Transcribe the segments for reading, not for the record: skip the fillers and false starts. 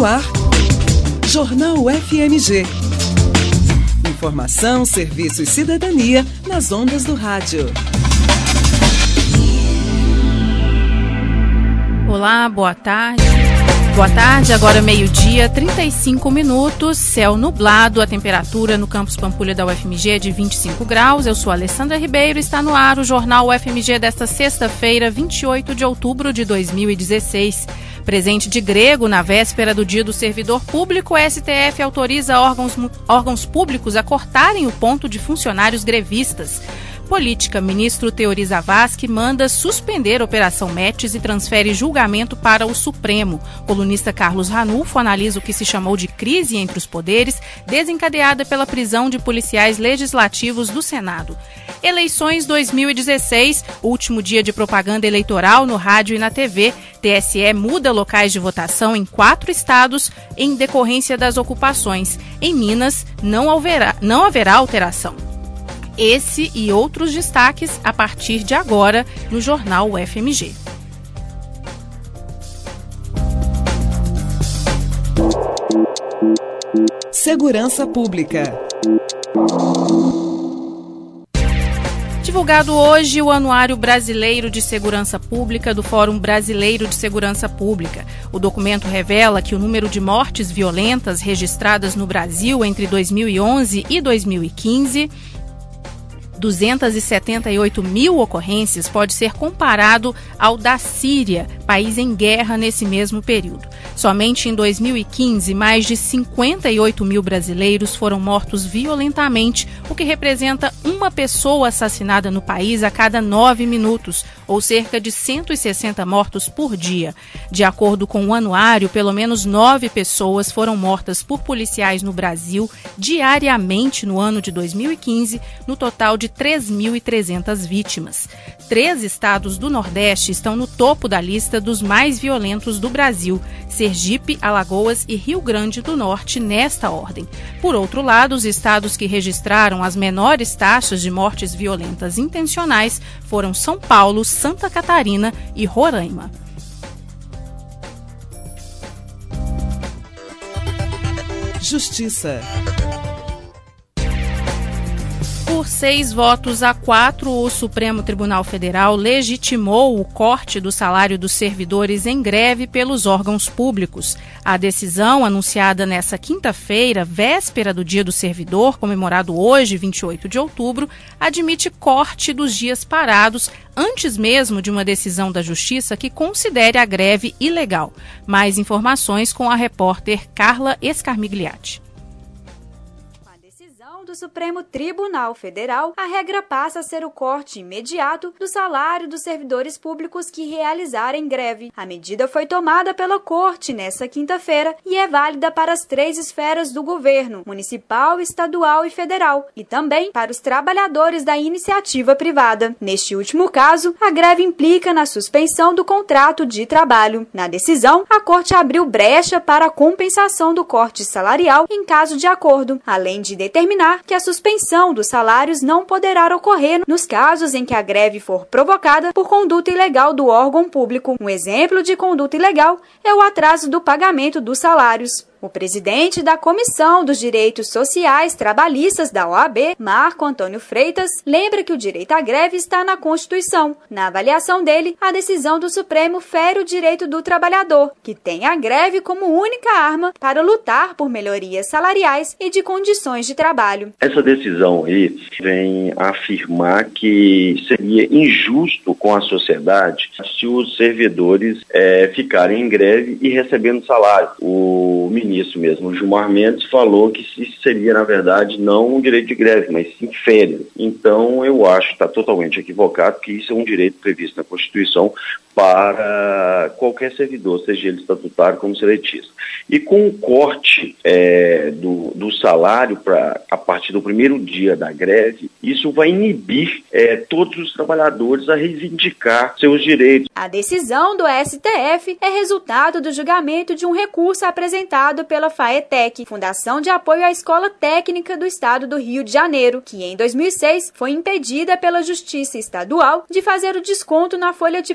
no ar, Jornal FMG. Informação, serviço e cidadania nas ondas do rádio. Olá, boa tarde. Boa tarde, agora meio-dia, 35 minutos, céu nublado, a temperatura no campus Pampulha da UFMG é de 25 graus. Eu sou a Alessandra Ribeiro, está no ar o Jornal UFMG desta sexta-feira, 28 de outubro de 2016. Presente de grego na véspera do Dia do Servidor Público, o STF autoriza órgãos públicos a cortarem o ponto de funcionários grevistas. Política, ministro Teori Zavascki manda suspender a Operação Metis e transfere julgamento para o Supremo. Colunista Carlos Ranulfo analisa o que se chamou de crise entre os poderes, desencadeada pela prisão de policiais legislativos do Senado. Eleições 2016, último dia de propaganda eleitoral no rádio e na TV. TSE muda locais de votação em 4 estados em decorrência das ocupações. Em Minas, não haverá alteração. Esse e outros destaques a partir de agora no Jornal UFMG. Segurança Pública. Divulgado hoje o Anuário Brasileiro de Segurança Pública do Fórum Brasileiro de Segurança Pública. O documento revela que o número de mortes violentas registradas no Brasil entre 2011 e 2015... 278 mil ocorrências pode ser comparado ao da Síria, país em guerra nesse mesmo período. Somente em 2015, mais de 58 mil brasileiros foram mortos violentamente, o que representa uma pessoa assassinada no país a cada 9 minutos, ou cerca de 160 mortos por dia. De acordo com o anuário, pelo menos 9 pessoas foram mortas por policiais no Brasil diariamente no ano de 2015, no total de 3.300 vítimas. 3 estados do Nordeste estão no topo da lista dos mais violentos do Brasil: Sergipe, Alagoas e Rio Grande do Norte, nesta ordem. Por outro lado, os estados que registraram as menores taxas de mortes violentas intencionais foram São Paulo, Santa Catarina e Roraima. Justiça. Por 6-4, o Supremo Tribunal Federal legitimou o corte do salário dos servidores em greve pelos órgãos públicos. A decisão, anunciada nesta quinta-feira, véspera do Dia do Servidor, comemorado hoje, 28 de outubro, admite corte dos dias parados, antes mesmo de uma decisão da Justiça que considere a greve ilegal. Mais informações com a repórter Carla Escarmigliati. Do Supremo Tribunal Federal, a regra passa a ser o corte imediato do salário dos servidores públicos que realizarem greve. A medida foi tomada pela Corte nesta quinta-feira e é válida para as 3 esferas do governo, municipal, estadual e federal, e também para os trabalhadores da iniciativa privada. Neste último caso, a greve implica na suspensão do contrato de trabalho. Na decisão, a Corte abriu brecha para a compensação do corte salarial em caso de acordo, além de determinar que a suspensão dos salários não poderá ocorrer nos casos em que a greve for provocada por conduta ilegal do órgão público. Um exemplo de conduta ilegal é o atraso do pagamento dos salários. O presidente da Comissão dos Direitos Sociais Trabalhistas da OAB, Marco Antônio Freitas, lembra que o direito à greve está na Constituição. Na avaliação dele, a decisão do Supremo fere o direito do trabalhador, que tem a greve como única arma para lutar por melhorias salariais e de condições de trabalho. Essa decisão aí vem afirmar que seria injusto com a sociedade se os servidores ficarem em greve e recebendo salário. O ministro mesmo, Gilmar Mendes, falou que isso seria, na verdade, não um direito de greve, mas sim férias. Então, eu acho que está totalmente equivocado, que isso é um direito previsto na Constituição para qualquer servidor, seja ele estatutário como seletista. E com o corte do salário a partir do primeiro dia da greve, isso vai inibir todos os trabalhadores a reivindicar seus direitos. A decisão do STF é resultado do julgamento de um recurso apresentado pela FAETEC, Fundação de Apoio à Escola Técnica do Estado do Rio de Janeiro, que em 2006 foi impedida pela Justiça Estadual de fazer o desconto na folha de pagamento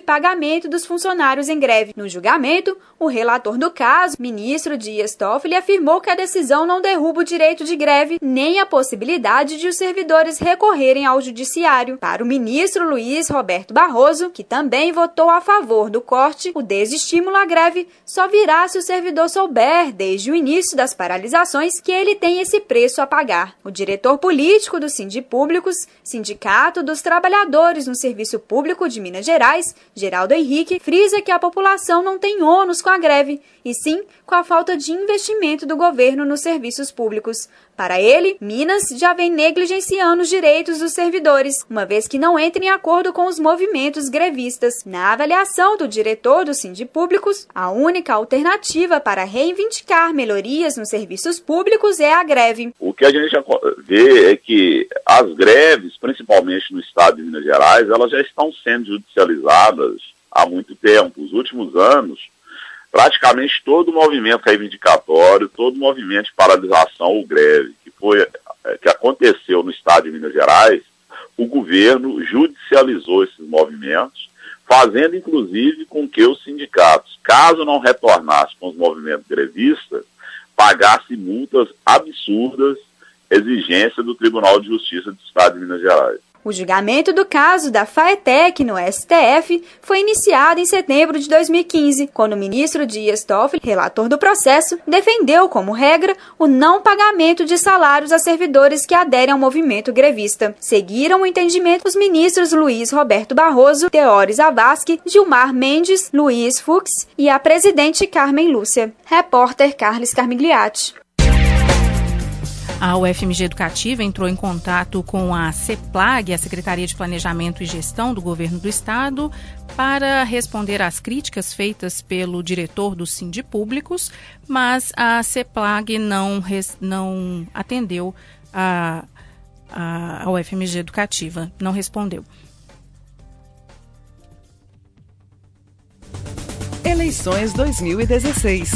pagamento dos funcionários em greve. No julgamento, o relator do caso, ministro Dias Toffoli, afirmou que a decisão não derruba o direito de greve nem a possibilidade de os servidores recorrerem ao judiciário. Para o ministro Luiz Roberto Barroso, que também votou a favor do corte, o desestímulo à greve só virá se o servidor souber, desde o início das paralisações, que ele tem esse preço a pagar. O diretor político do Sindipúblicos, Sindicato dos Trabalhadores no Serviço Público de Minas Gerais, Geraldo Henrique, frisa que a população não tem ônus com a greve, e sim com a falta de investimento do governo nos serviços públicos. Para ele, Minas já vem negligenciando os direitos dos servidores, uma vez que não entra em acordo com os movimentos grevistas. Na avaliação do diretor do Sindipúblicos, a única alternativa para reivindicar melhorias nos serviços públicos é a greve. O que a gente já vê é que as greves, principalmente no estado de Minas Gerais, elas já estão sendo judicializadas há muito tempo. Os últimos anos, praticamente todo o movimento reivindicatório, todo o movimento de paralisação ou greve que aconteceu no estado de Minas Gerais, o governo judicializou esses movimentos, fazendo inclusive com que os sindicatos, caso não retornassem com os movimentos grevistas, pagassem multas absurdas, exigência do Tribunal de Justiça do estado de Minas Gerais. O julgamento do caso da FAETEC no STF foi iniciado em setembro de 2015, quando o ministro Dias Toffoli, relator do processo, defendeu como regra o não pagamento de salários a servidores que aderem ao movimento grevista. Seguiram o entendimento os ministros Luiz Roberto Barroso, Teori Zavascki, Gilmar Mendes, Luiz Fux e a presidente Carmen Lúcia. Repórter Carlos Carmigliati. A UFMG Educativa entrou em contato com a CEPLAG, a Secretaria de Planejamento e Gestão do Governo do Estado, para responder às críticas feitas pelo diretor do Sindipúblicos, mas a CEPLAG não atendeu a UFMG Educativa, não respondeu. Eleições 2016.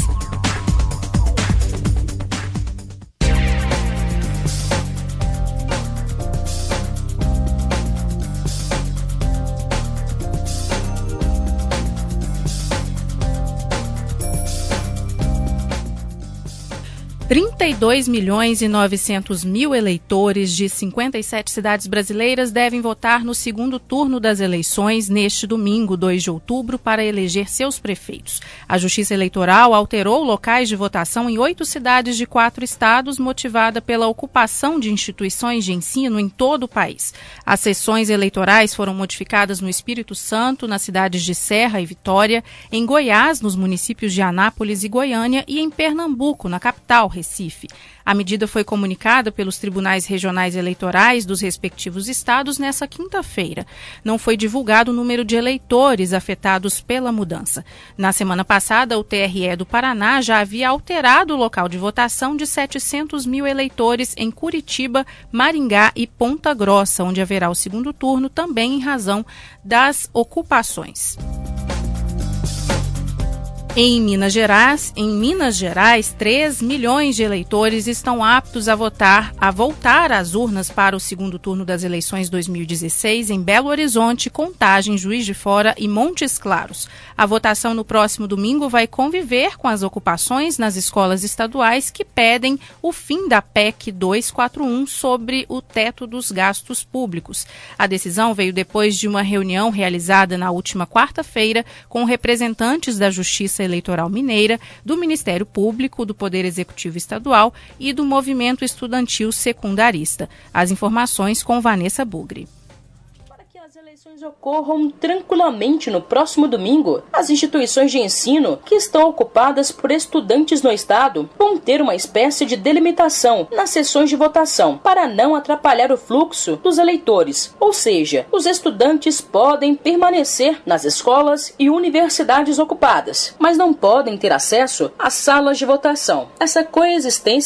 $32.900.000 eleitores de 57 cidades brasileiras devem votar no segundo turno das eleições neste domingo, 2 de outubro, para eleger seus prefeitos. A Justiça Eleitoral alterou locais de votação em 8 cidades de 4 estados, motivada pela ocupação de instituições de ensino em todo o país. As sessões eleitorais foram modificadas no Espírito Santo, nas cidades de Serra e Vitória, em Goiás, nos municípios de Anápolis e Goiânia, e em Pernambuco, na capital, Recife. A medida foi comunicada pelos tribunais regionais eleitorais dos respectivos estados nesta quinta-feira. Não foi divulgado o número de eleitores afetados pela mudança. Na semana passada, o TRE do Paraná já havia alterado o local de votação de 700.000 eleitores em Curitiba, Maringá e Ponta Grossa, onde haverá o segundo turno, também em razão das ocupações. Em Minas Gerais, 3 milhões de eleitores estão aptos a voltar às urnas para o segundo turno das eleições 2016 em Belo Horizonte, Contagem, Juiz de Fora e Montes Claros. A votação no próximo domingo vai conviver com as ocupações nas escolas estaduais que pedem o fim da PEC 241 sobre o teto dos gastos públicos. A decisão veio depois de uma reunião realizada na última quarta-feira com representantes da Justiça Eleitoral Mineira, do Ministério Público, do Poder Executivo Estadual e do Movimento Estudantil Secundarista. As informações com Vanessa Bugri. As eleições ocorram tranquilamente no próximo domingo. As instituições de ensino que estão ocupadas por estudantes no estado vão ter uma espécie de delimitação nas sessões de votação para não atrapalhar o fluxo dos eleitores. Ou seja, os estudantes podem permanecer nas escolas e universidades ocupadas, mas não podem ter acesso às salas de votação. Essa coexistência foi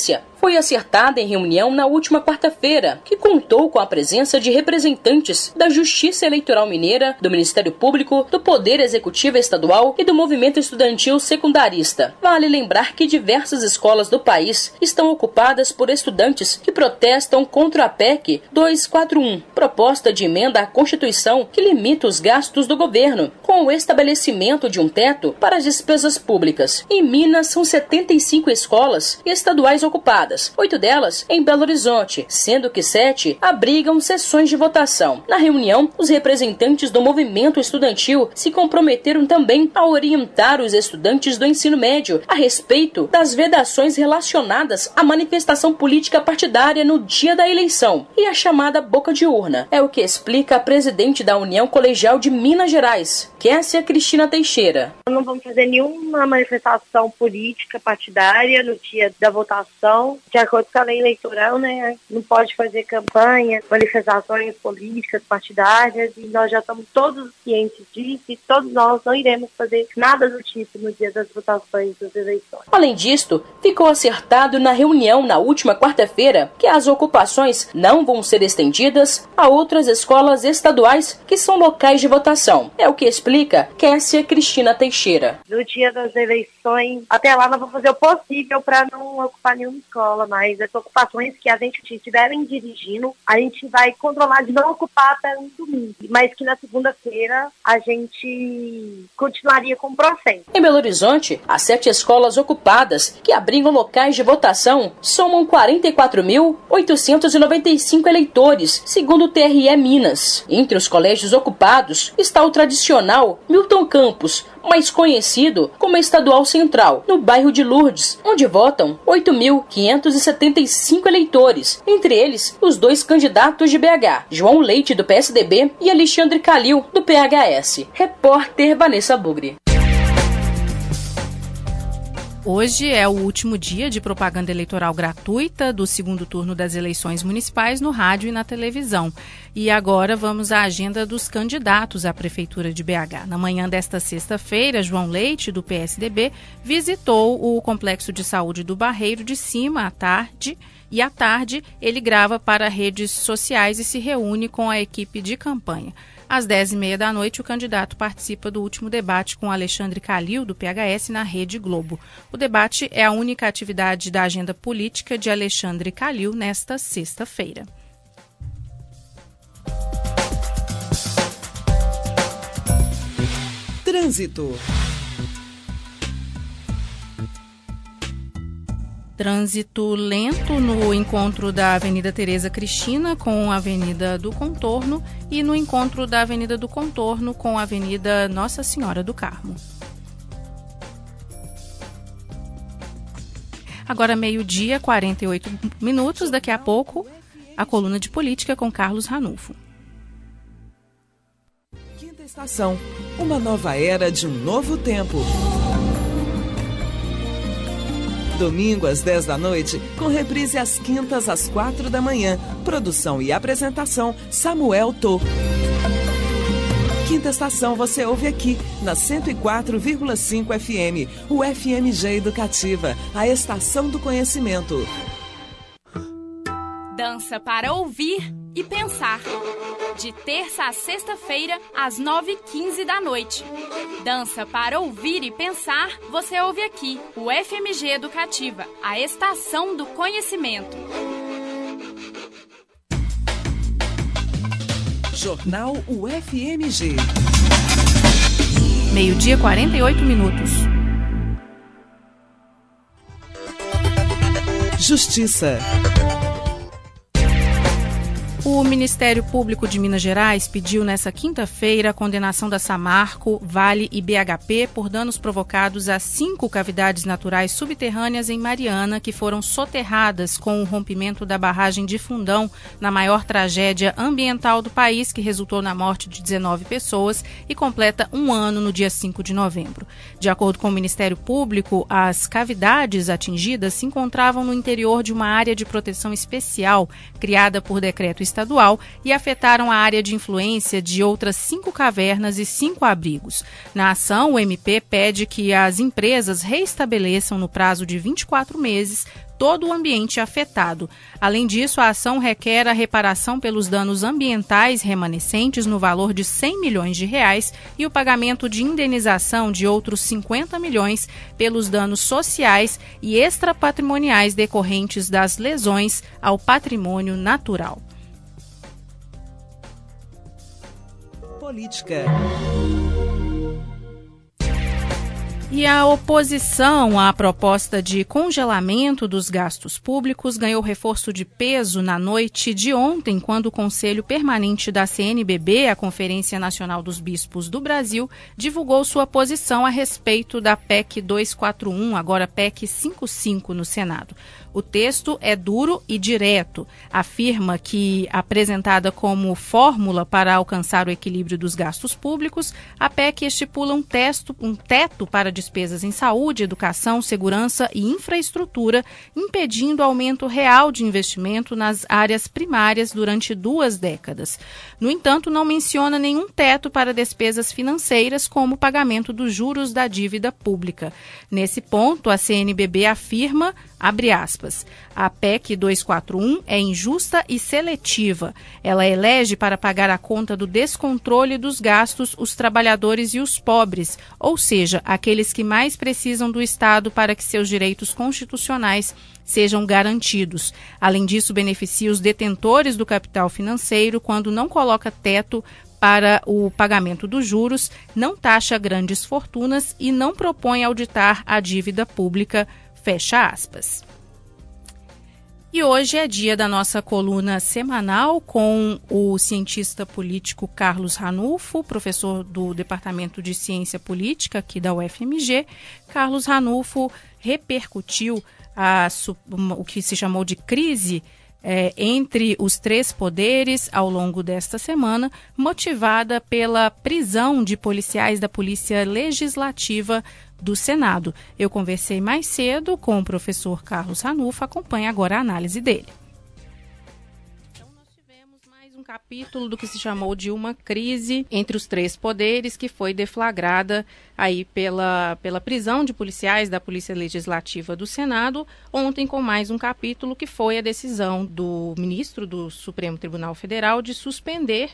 foi acertada em reunião na última quarta-feira, que contou com a presença de representantes da Justiça Eleitoral Mineira, do Ministério Público, do Poder Executivo Estadual e do Movimento Estudantil Secundarista. Vale lembrar que diversas escolas do país estão ocupadas por estudantes que protestam contra a PEC 241, proposta de emenda à Constituição que limita os gastos do governo, com o estabelecimento de um teto para as despesas públicas. Em Minas, são 75 escolas estaduais ocupadas, 8 delas em Belo Horizonte, sendo que 7 abrigam sessões de votação. Na reunião, os representantes do movimento estudantil se comprometeram também a orientar os estudantes do ensino médio a respeito das vedações relacionadas à manifestação política partidária no dia da eleição e a chamada boca de urna. É o que explica a presidente da União Colegial de Minas Gerais, Kessia Cristina Teixeira. Não vamos fazer nenhuma manifestação política partidária no dia da votação, de acordo com a lei eleitoral, né? Não pode fazer campanha, manifestações políticas partidárias, e nós já estamos todos cientes disso, e todos nós não iremos fazer nada do tipo no dia das votações das eleições. Além disto, ficou acertado na reunião na última quarta-feira que as ocupações não vão ser estendidas a outras escolas estaduais que são locais de votação. É o que explica Kessia Cristina Teixeira. No dia das eleições, até lá nós vamos fazer o possível para não ocupar nenhuma escola, mas as ocupações que a gente estiverem dirigindo, a gente vai controlar de não ocupar até um domingo, mas que na segunda-feira a gente continuaria com o processo. Em Belo Horizonte, as 7 escolas ocupadas que abrigam locais de votação somam 44.895 eleitores, segundo o TRE Minas. Entre os colégios ocupados está o tradicional Milton Campos, mais conhecido como Estadual Central, no bairro de Lourdes, onde votam 8.575 eleitores, entre eles os 2 candidatos de BH, João Leite, do PSDB, e Alexandre Calil, do PHS. Repórter Vanessa Bugri. Hoje é o último dia de propaganda eleitoral gratuita do segundo turno das eleições municipais no rádio e na televisão. E agora vamos à agenda dos candidatos à Prefeitura de BH. Na manhã desta sexta-feira, João Leite, do PSDB, visitou o Complexo de Saúde do Barreiro de Cima à tarde. E à tarde, ele grava para redes sociais e se reúne com a equipe de campanha. Às 10h30 da noite, o candidato participa do último debate com Alexandre Calil, do PHS, na Rede Globo. O debate é a única atividade da agenda política de Alexandre Calil nesta sexta-feira. Trânsito. Trânsito lento no encontro da Avenida Tereza Cristina com a Avenida do Contorno e no encontro da Avenida do Contorno com a Avenida Nossa Senhora do Carmo. Agora 12h, 48 minutos. Daqui a pouco, a coluna de política com Carlos Ranulfo. Quinta estação. Uma nova era de um novo tempo. Domingo às 10 da noite, com reprise às quintas às 4 da manhã. Produção e apresentação, Samuel Tô. Quinta estação você ouve aqui, na 104,5 FM, o FMG Educativa, a estação do conhecimento. Dança para ouvir e pensar. De terça a sexta-feira, às 9h15 da noite. Dança para ouvir e pensar, você ouve aqui, o FMG Educativa, a estação do conhecimento. Jornal UFMG. 12h, 48 minutos. Justiça. O Ministério Público de Minas Gerais pediu nesta quinta-feira a condenação da Samarco, Vale e BHP por danos provocados a 5 cavidades naturais subterrâneas em Mariana que foram soterradas com o rompimento da barragem de Fundão na maior tragédia ambiental do país, que resultou na morte de 19 pessoas e completa um ano no dia 5 de novembro. De acordo com o Ministério Público, as cavidades atingidas se encontravam no interior de uma área de proteção especial criada por decreto estadual estadual e afetaram a área de influência de outras 5 cavernas e 5 abrigos. Na ação, o MP pede que as empresas reestabeleçam no prazo de 24 meses todo o ambiente afetado. Além disso, a ação requer a reparação pelos danos ambientais remanescentes no valor de R$100 milhões e o pagamento de indenização de outros 50 milhões pelos danos sociais e extrapatrimoniais decorrentes das lesões ao patrimônio natural. Política. E a oposição à proposta de congelamento dos gastos públicos ganhou reforço de peso na noite de ontem, quando o Conselho Permanente da CNBB, a Conferência Nacional dos Bispos do Brasil, divulgou sua posição a respeito da PEC 241, agora PEC 55 no Senado. O texto é duro e direto. Afirma que, apresentada como fórmula para alcançar o equilíbrio dos gastos públicos, a PEC estipula um teto para despesas em saúde, educação, segurança e infraestrutura, impedindo aumento real de investimento nas áreas primárias durante 2 décadas. No entanto, não menciona nenhum teto para despesas financeiras, como o pagamento dos juros da dívida pública. Nesse ponto, a CNBB afirma, abre aspas, a PEC 241 é injusta e seletiva. Ela elege para pagar a conta do descontrole dos gastos os trabalhadores e os pobres, ou seja, aqueles que mais precisam do Estado para que seus direitos constitucionais sejam garantidos. Além disso, beneficia os detentores do capital financeiro quando não coloca teto para o pagamento dos juros, não taxa grandes fortunas e não propõe auditar a dívida pública, fecha aspas. E hoje é dia da nossa coluna semanal com o cientista político Carlos Ranulfo, professor do Departamento de Ciência Política aqui da UFMG. Carlos Ranulfo repercutiu o que se chamou de crise entre os 3 poderes ao longo desta semana, motivada pela prisão de policiais da Polícia Legislativa do Senado. Eu conversei mais cedo com o professor Carlos Ranulfo, acompanhe agora a análise dele. Então nós tivemos mais um capítulo do que se chamou de uma crise entre os 3 poderes, que foi deflagrada aí pela prisão de policiais da Polícia Legislativa do Senado, ontem com mais um capítulo que foi a decisão do ministro do Supremo Tribunal Federal de suspender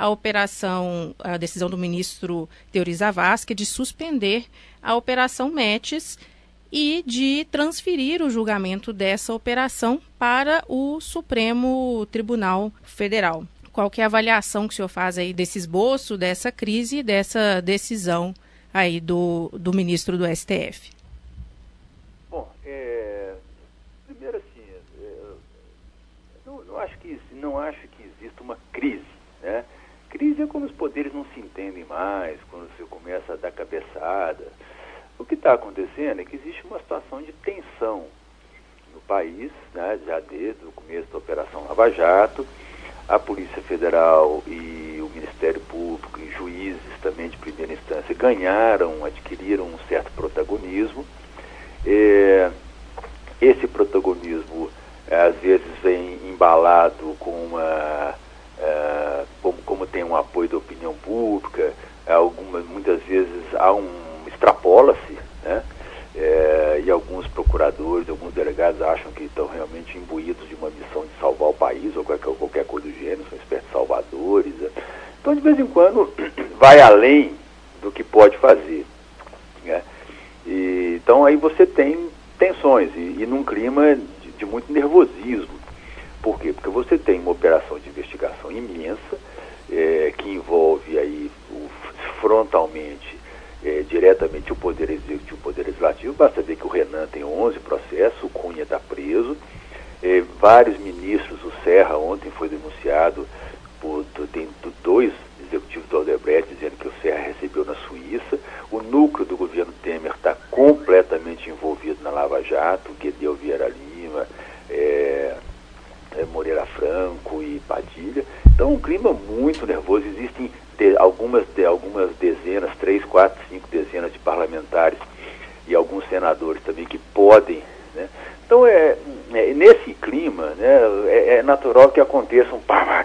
a decisão do ministro Teori Zavascki de suspender a Operação Metis e de transferir o julgamento dessa operação para o Supremo Tribunal Federal. Qual que é a avaliação que o senhor faz aí desse esboço, dessa crise e dessa decisão aí do ministro do STF? Bom, primeiro assim, não acho que exista uma crise, né? Crise é quando os poderes não se entendem mais, quando você começa a dar cabeçada. O que está acontecendo é que existe uma situação de tensão no país, né, já desde o começo da Operação Lava Jato. A Polícia Federal e o Ministério Público e juízes também de primeira instância adquiriram um certo protagonismo. Esse protagonismo às vezes vem embalado com como tem um apoio da opinião pública, muitas vezes extrapola-se, né? E alguns procuradores, alguns delegados acham que estão realmente imbuídos de uma missão de salvar o país ou qualquer coisa do gênero, são espécies de salvadores. Né? Então, de vez em quando, vai além do que pode fazer. Né? Então, aí você tem tensões e num clima de muito nervosismo. Por quê? Porque você tem uma operação de investigação imensa, que envolve aí frontalmente, diretamente o Poder Executivo e o Poder Legislativo. Basta ver que o Renan tem 11 processos, o Cunha está preso, vários ministros, o Serra ontem foi denunciado, tem 2 executivos do Odebrecht dizendo que o Serra recebeu na Suíça, o núcleo do governo Temer está completamente envolvido na Lava Jato, Guedel Vieira Lima, Moreira Franco e Padilha. Então, um clima muito nervoso. Existem algumas dezenas, 3, 4, 5 dezenas de parlamentares e alguns senadores também que podem, né? Então, nesse clima, né, é natural que aconteçam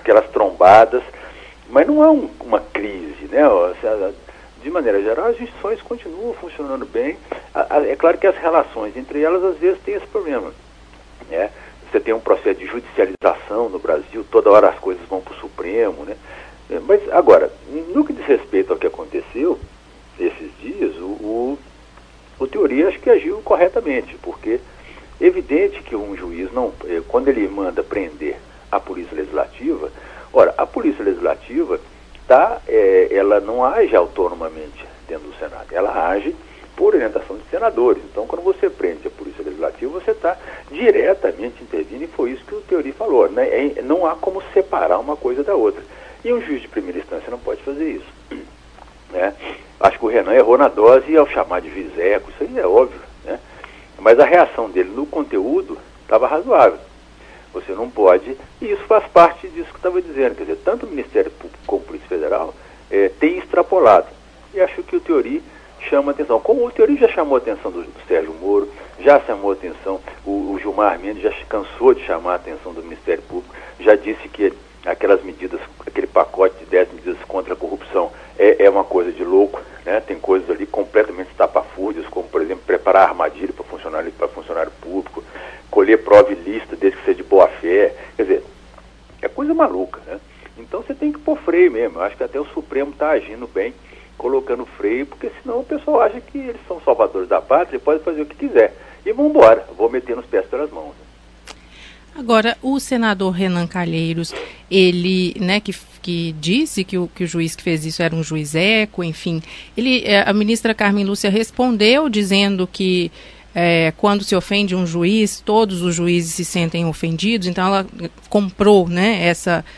aquelas trombadas, mas não há uma crise, né? De maneira geral, as instituições continuam funcionando bem. É claro que as relações entre elas, às vezes, têm esse problema, né? Você tem um processo de judicialização no Brasil, toda hora as coisas vão para o Supremo, né? Mas, agora, no que diz respeito ao que aconteceu esses dias, o Teori acho que agiu corretamente, porque é evidente que um juiz, quando ele manda prender a Polícia Legislativa, a Polícia Legislativa ela não age autonomamente dentro do Senado, ela age por orientação de senadores. Então, quando você prende a Polícia Legislativa, você está diretamente intervindo, e foi isso que o Teori falou, né? Não há como separar uma coisa da outra. E um juiz de primeira instância não pode fazer isso, né? Acho que o Renan errou na dose ao chamar de juizeco, isso aí é óbvio, né? Mas a reação dele no conteúdo estava razoável. Você não pode, e isso faz parte disso que eu estava dizendo, quer dizer, tanto o Ministério Público como a Polícia Federal tem extrapolado. E acho que o Teori chama atenção. Como o Teori já chamou a atenção do Sérgio Moro, já chamou a atenção, o Gilmar Mendes já cansou de chamar a atenção do Ministério Público, já disse que aquelas medidas, aquele pacote de 10 medidas contra a corrupção é uma coisa de louco, né? Tem coisas ali completamente estapafúrdias, como, por exemplo, preparar armadilha para funcionário público, colher prova ilícita desde que seja de boa fé, quer dizer, é coisa maluca, né? Então você tem que pôr freio mesmo. Eu acho que até o Supremo está agindo bem, colocando freio, porque senão o pessoal acha que eles são salvadores da pátria e pode fazer o que quiser. E vão embora, vou meter nos pés pelas mãos. Agora, o senador Renan Calheiros, ele, né, que disse que o juiz que fez isso era um juizeco, enfim, a ministra Carmen Lúcia respondeu dizendo que quando se ofende um juiz, todos os juízes se sentem ofendidos, então ela comprou, né,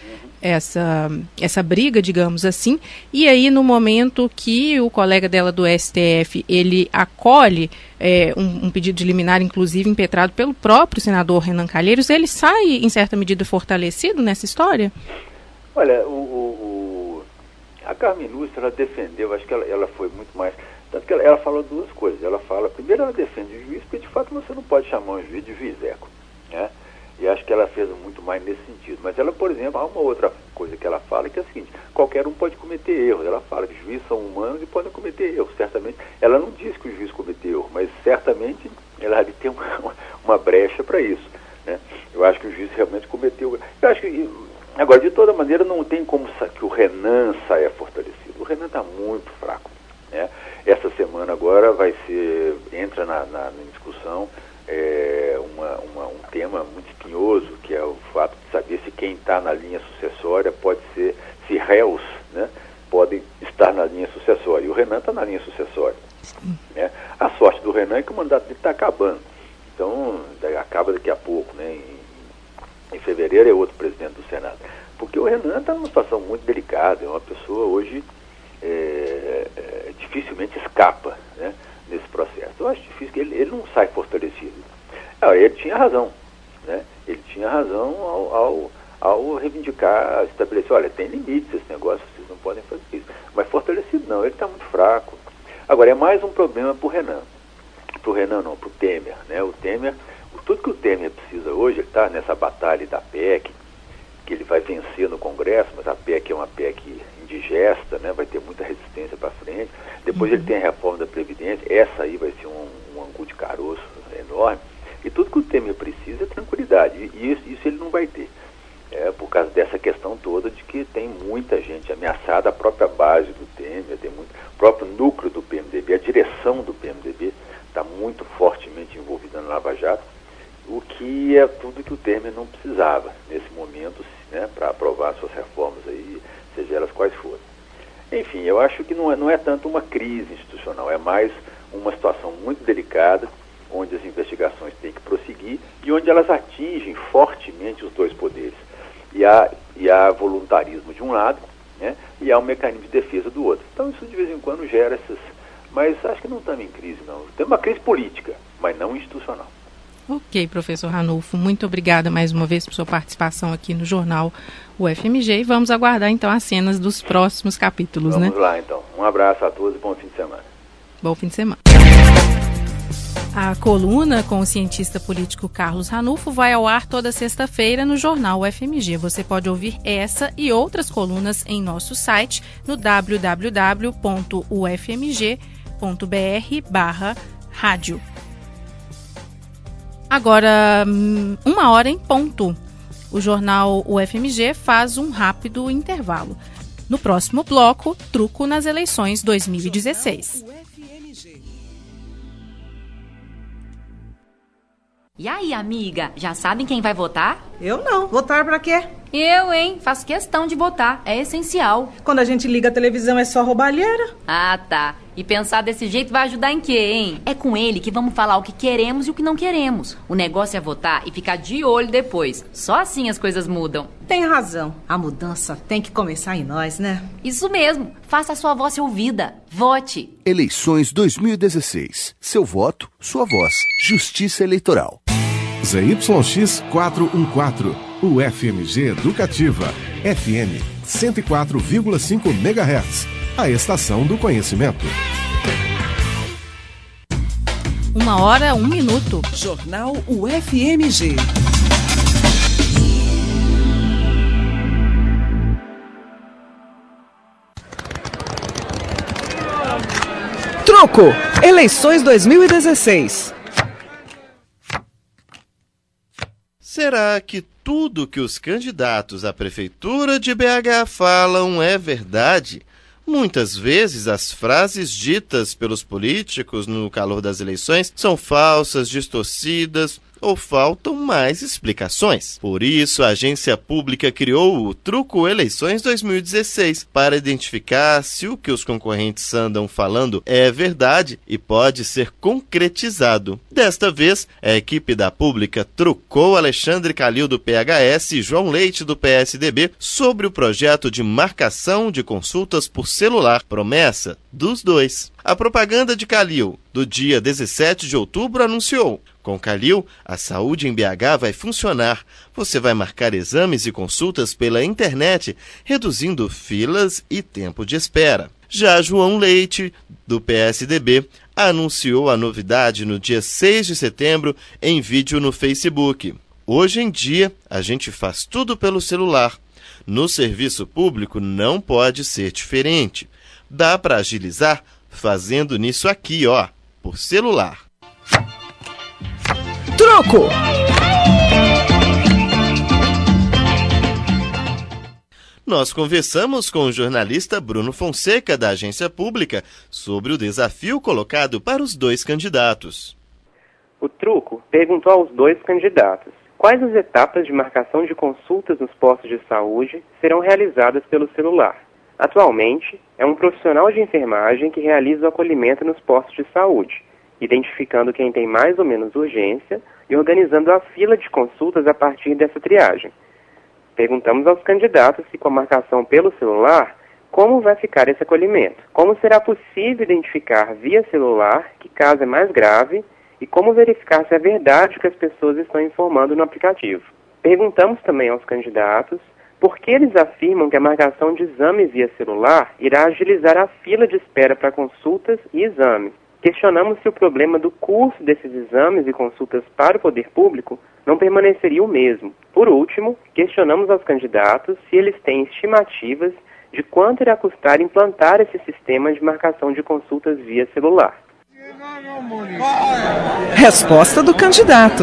essa briga, digamos assim, e aí no momento que o colega dela do STF, ele acolhe um pedido de liminar, inclusive impetrado pelo próprio senador Renan Calheiros, ele sai em certa medida fortalecido nessa história? Olha, a Carmen Lúcia, ela defendeu, acho que ela foi muito mais, tanto que ela falou duas coisas. Primeiro ela defende o juiz, porque de fato você não pode chamar um juiz de juizeco, né? E acho que ela fez muito mais nesse sentido. Mas ela, por exemplo, há uma outra coisa que ela fala, que é a seguinte: qualquer um pode cometer erros. Ela fala que os juízes são humanos e podem cometer erros, certamente. Ela não diz que o juiz cometeu erro, mas certamente ela deve ter uma brecha para isso, né? Eu acho que o juiz realmente cometeu. Eu acho que, agora, de toda maneira, não tem como que o Renan saia fortalecido. O Renan está muito fraco, né? Essa semana agora entra na discussão um tema muito espinhoso, que é o fato de saber se quem está na linha sucessória pode ser, se réus, né, podem estar na linha sucessória. E o Renan está na linha sucessória, né? A sorte do Renan é que o mandato dele está acabando. Então, acaba daqui a pouco, né? Em fevereiro é outro presidente do Senado. Porque o Renan está numa situação muito delicada, é uma pessoa hoje dificilmente escapa, né, nesse processo. Eu acho difícil que ele não sai fortalecido. Ele tinha razão, né? Ele tinha razão ao reivindicar, estabelecer, olha, tem limites esse negócio, vocês não podem fazer isso. Mas fortalecido não, ele está muito fraco. Agora, é mais um problema para o Renan. Para o Renan não, para o Temer, né? O Temer, tudo que o Temer precisa hoje, ele está nessa batalha da PEC, que ele vai vencer no Congresso, mas a PEC é uma PEC indigesta, né? Vai ter muita resistência para frente. Depois ele tem a reforma da Previdência, essa aí vai ser um angu de caroço enorme. E tudo que o Temer precisa é tranquilidade, e isso ele não vai ter. Por causa dessa questão toda de que tem muita gente ameaçada, a própria base do Temer, o próprio núcleo do PMDB, a direção do PMDB está muito fortemente envolvida no Lava Jato, o que é tudo que o Temer não precisava nesse momento, né, para aprovar suas reformas aí, seja elas quais forem. Enfim, eu acho que não é tanto uma crise institucional, é mais uma situação muito delicada, onde as investigações têm que prosseguir e onde elas atingem fortemente os dois poderes. E há voluntarismo de um lado, né, e há um mecanismo de defesa do outro. Então isso de vez em quando gera essas... Mas acho que não estamos em crise, não. Tem uma crise política, mas não institucional. Ok, professor Ranulfo, muito obrigada mais uma vez por sua participação aqui no Jornal UFMG, e vamos aguardar então as cenas dos próximos capítulos, Vamos lá então. Um abraço a todos e bom fim de semana. Bom fim de semana. A A coluna com o cientista político Carlos Ranulfo vai ao ar toda sexta-feira no jornal UFMG. Você pode ouvir essa e outras colunas em nosso site no www.ufmg.br/rádio. Agora, 1h em ponto. O jornal UFMG faz um rápido intervalo. No próximo bloco, truco nas eleições 2016. E aí, amiga, já sabem quem vai votar? Eu não. Votar pra quê? Eu, hein? Faço questão de votar. É essencial. Quando a gente liga a televisão é só roubalheira. Ah, tá. E pensar desse jeito vai ajudar em quê, hein? É com ele que vamos falar o que queremos e o que não queremos. O negócio é votar e ficar de olho depois. Só assim as coisas mudam. Tem razão. A mudança tem que começar em nós, né? Isso mesmo. Faça a sua voz ser ouvida. Vote. Eleições 2016. Seu voto, sua voz. Justiça Eleitoral. ZYX 414. UFMG Educativa. FM 104,5 MHz. A estação do conhecimento. 1h01. Jornal UFMG. Truco! Eleições 2016. Será que tudo que os candidatos à Prefeitura de BH falam é verdade? Muitas vezes as frases ditas pelos políticos no calor das eleições são falsas, distorcidas ou faltam mais explicações. Por isso, a agência pública criou o Truco Eleições 2016 para identificar se o que os concorrentes andam falando é verdade e pode ser concretizado. Desta vez, a equipe da pública trucou Alexandre Calil do PHS e João Leite do PSDB sobre o projeto de marcação de consultas por celular, promessa dos dois. A propaganda de Calil, do dia 17 de outubro, anunciou: com Calil, a saúde em BH vai funcionar. Você vai marcar exames e consultas pela internet, reduzindo filas e tempo de espera. Já João Leite, do PSDB, anunciou a novidade no dia 6 de setembro em vídeo no Facebook. Hoje em dia, a gente faz tudo pelo celular. No serviço público não pode ser diferente. Dá para agilizar fazendo nisso aqui, ó, por celular. Truco! Nós conversamos com o jornalista Bruno Fonseca, da agência pública, sobre o desafio colocado para os dois candidatos. O Truco perguntou aos dois candidatos quais as etapas de marcação de consultas nos postos de saúde serão realizadas pelo celular. Atualmente, é um profissional de enfermagem que realiza o acolhimento nos postos de saúde, identificando quem tem mais ou menos urgência e organizando a fila de consultas a partir dessa triagem. Perguntamos aos candidatos se, com a marcação pelo celular, como vai ficar esse acolhimento, como será possível identificar via celular que caso é mais grave e como verificar se é verdade o que as pessoas estão informando no aplicativo. Perguntamos também aos candidatos por que eles afirmam que a marcação de exame via celular irá agilizar a fila de espera para consultas e exames. Questionamos se o problema do custo desses exames e consultas para o poder público não permaneceria o mesmo. Por último, questionamos aos candidatos se eles têm estimativas de quanto irá custar implantar esse sistema de marcação de consultas via celular. Resposta do candidato.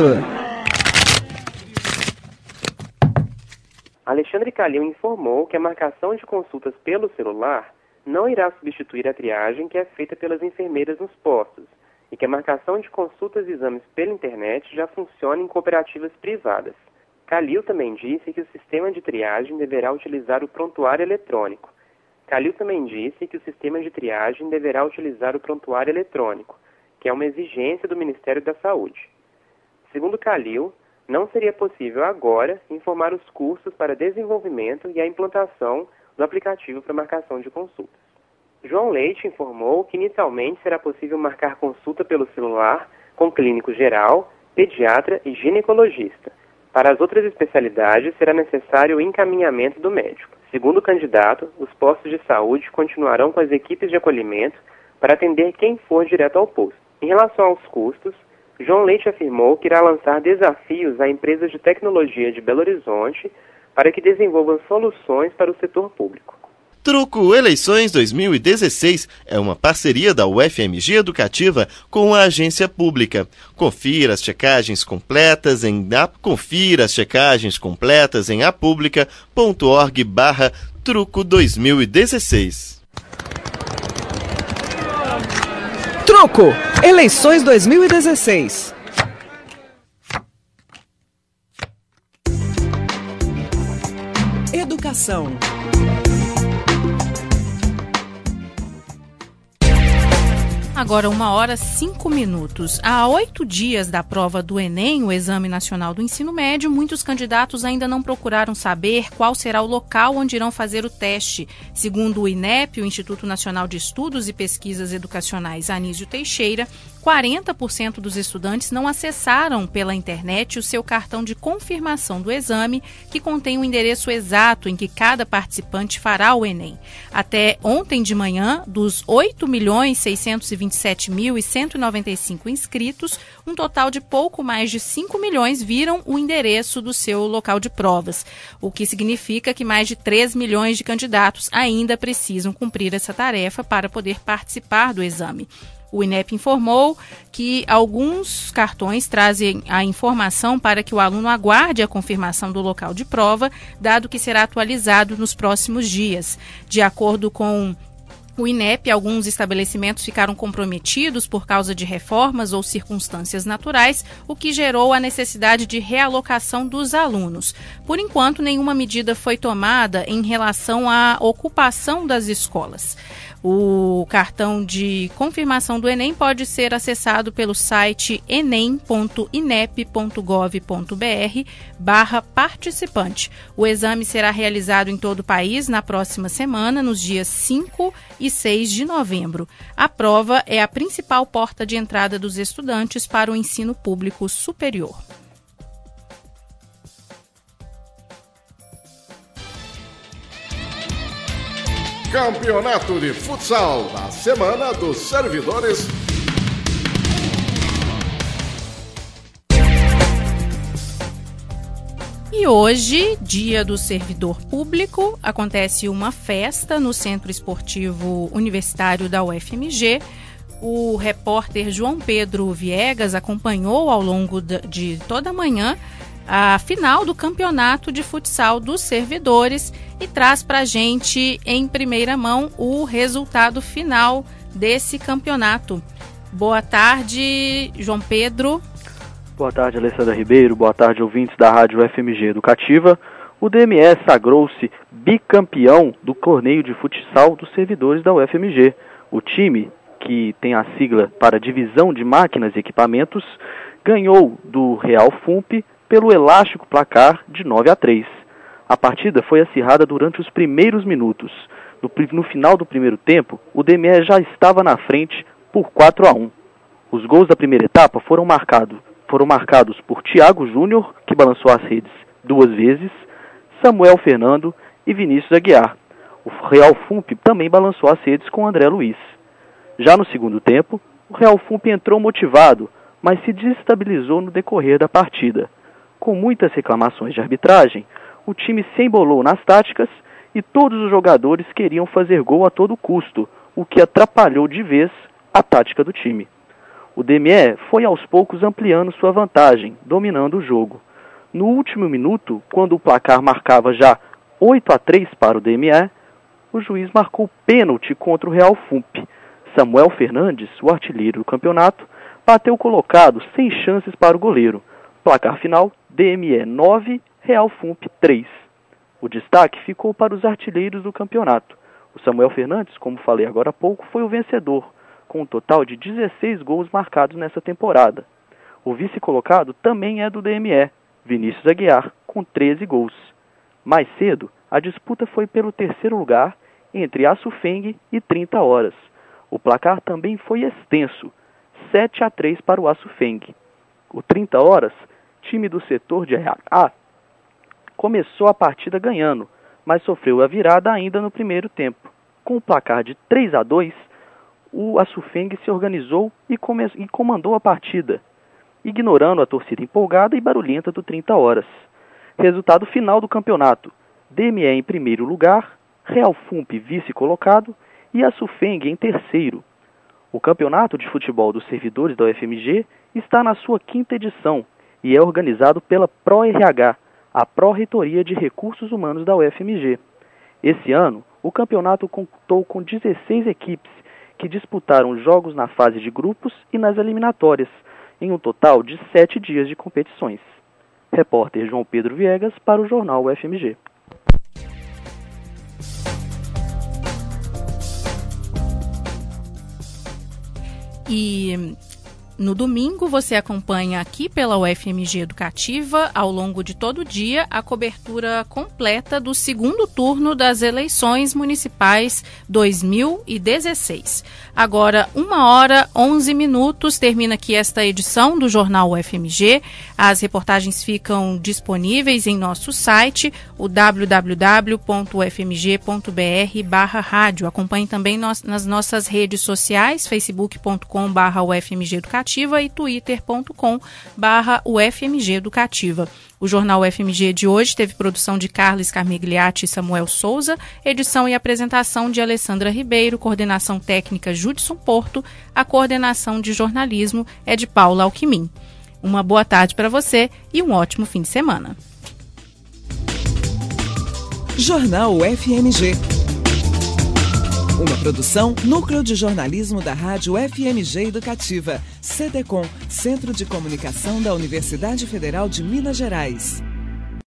Alexandre Calil informou que a marcação de consultas pelo celular não irá substituir a triagem que é feita pelas enfermeiras nos postos e que a marcação de consultas e exames pela internet já funciona em cooperativas privadas. Calil também disse que o sistema de triagem deverá utilizar o prontuário eletrônico. Calil também disse que o sistema de triagem deverá utilizar o prontuário eletrônico, que é uma exigência do Ministério da Saúde. Segundo Calil, não seria possível agora informar os custos para desenvolvimento e a implantação do aplicativo para marcação de consultas. João Leite informou que inicialmente será possível marcar consulta pelo celular com clínico geral, pediatra e ginecologista. Para as outras especialidades será necessário o encaminhamento do médico. Segundo o candidato, os postos de saúde continuarão com as equipes de acolhimento para atender quem for direto ao posto. Em relação aos custos, João Leite afirmou que irá lançar desafios a empresas de tecnologia de Belo Horizonte para que desenvolvam soluções para o setor público. Truco Eleições 2016 é uma parceria da UFMG Educativa com a agência pública. Confira as checagens completas em apublica.org/truco 2016. Truco Eleições 2016. Educação. Agora 1h05. Há 8 dias da prova do Enem, o Exame Nacional do Ensino Médio, muitos candidatos ainda não procuraram saber qual será o local onde irão fazer o teste. Segundo o INEP, o Instituto Nacional de Estudos e Pesquisas Educacionais Anísio Teixeira, 40% dos estudantes não acessaram pela internet o seu cartão de confirmação do exame, que contém o endereço exato em que cada participante fará o Enem. Até ontem de manhã, dos 8.627.195 inscritos, um total de pouco mais de 5 milhões viram o endereço do seu local de provas, o que significa que mais de 3 milhões de candidatos ainda precisam cumprir essa tarefa para poder participar do exame. O INEP informou que alguns cartões trazem a informação para que o aluno aguarde a confirmação do local de prova, dado que será atualizado nos próximos dias. De acordo com o INEP, alguns estabelecimentos ficaram comprometidos por causa de reformas ou circunstâncias naturais, o que gerou a necessidade de realocação dos alunos. Por enquanto, nenhuma medida foi tomada em relação à ocupação das escolas. O cartão de confirmação do Enem pode ser acessado pelo site enem.inep.gov.br/participante. O exame será realizado em todo o país na próxima semana, nos dias 5 e 6 de novembro. A prova é a principal porta de entrada dos estudantes para o ensino público superior. Campeonato de Futsal da Semana dos Servidores. E hoje, dia do servidor público, acontece uma festa no Centro Esportivo Universitário da UFMG. O repórter João Pedro Viegas acompanhou ao longo de toda a manhã a final do Campeonato de Futsal dos Servidores e traz para a gente em primeira mão o resultado final desse campeonato. Boa tarde, João Pedro. Boa tarde, Alessandra Ribeiro. Boa tarde, ouvintes da Rádio FMG Educativa. O DME sagrou-se bicampeão do torneio de futsal dos servidores da UFMG. O time, que tem a sigla para Divisão de Máquinas e Equipamentos, ganhou do Real FUMP pelo elástico placar de 9-3. A partida foi acirrada durante os primeiros minutos. No final do primeiro tempo, o DME já estava na frente por 4-1. Os gols da primeira etapa foram marcados por Thiago Júnior, que balançou as redes 2 vezes, Samuel Fernando e Vinícius Aguiar. O Real FUMP também balançou as redes com André Luiz. Já no segundo tempo, o Real FUMP entrou motivado, mas se desestabilizou no decorrer da partida. Com muitas reclamações de arbitragem, o time se embolou nas táticas e todos os jogadores queriam fazer gol a todo custo, o que atrapalhou de vez a tática do time. O DME foi aos poucos ampliando sua vantagem, dominando o jogo. No último minuto, quando o placar marcava já 8-3 para o DME, o juiz marcou pênalti contra o Real FUMP. Samuel Fernandes, o artilheiro do campeonato, bateu colocado sem chances para o goleiro. Placar final, DME 9, Real FUMP 3. O destaque ficou para os artilheiros do campeonato. O Samuel Fernandes, como falei agora há pouco, foi o vencedor, com um total de 16 gols marcados nessa temporada. O vice-colocado também é do DME, Vinícius Aguiar, com 13 gols. Mais cedo, a disputa foi pelo terceiro lugar entre Açufeng e 30 Horas. O placar também foi extenso, 7-3 para o Açufeng. O 30 Horas, time do setor de A, começou a partida ganhando, mas sofreu a virada ainda no primeiro tempo. Com o placar de 3-2, o Açufeng se organizou e comandou a partida. ignorando a torcida empolgada e barulhenta do 30 horas. Resultado final do campeonato: DME em primeiro lugar, Real Fump vice-colocado e a Sufeng em terceiro. O Campeonato de Futebol dos Servidores da UFMG está na sua 5ª edição e é organizado pela PRO-RH, a Pró-Reitoria de Recursos Humanos da UFMG. Esse ano, o campeonato contou com 16 equipes que disputaram jogos na fase de grupos e nas eliminatórias, em um total de 7 dias de competições. Repórter João Pedro Viegas para o Jornal UFMG. E no domingo você acompanha aqui pela UFMG Educativa, ao longo de todo o dia, a cobertura completa do segundo turno das eleições municipais 2016. Agora, 1h11, termina aqui esta edição do Jornal UFMG. As reportagens ficam disponíveis em nosso site, o www.ufmg.br/rádio. Acompanhe também nas nossas redes sociais, facebook.com/UFMG Educativa e twitter.com/UFMG Educativa. O Jornal UFMG de hoje teve produção de Carlos Carmigliati e Samuel Souza, edição e apresentação de Alessandra Ribeiro, coordenação técnica Judson Porto, a coordenação de jornalismo é de Paula Alquimim. Uma boa tarde para você e um ótimo fim de semana. Jornal UFMG. Uma produção Núcleo de Jornalismo da Rádio FMG Educativa, CDCom, Centro de Comunicação da Universidade Federal de Minas Gerais.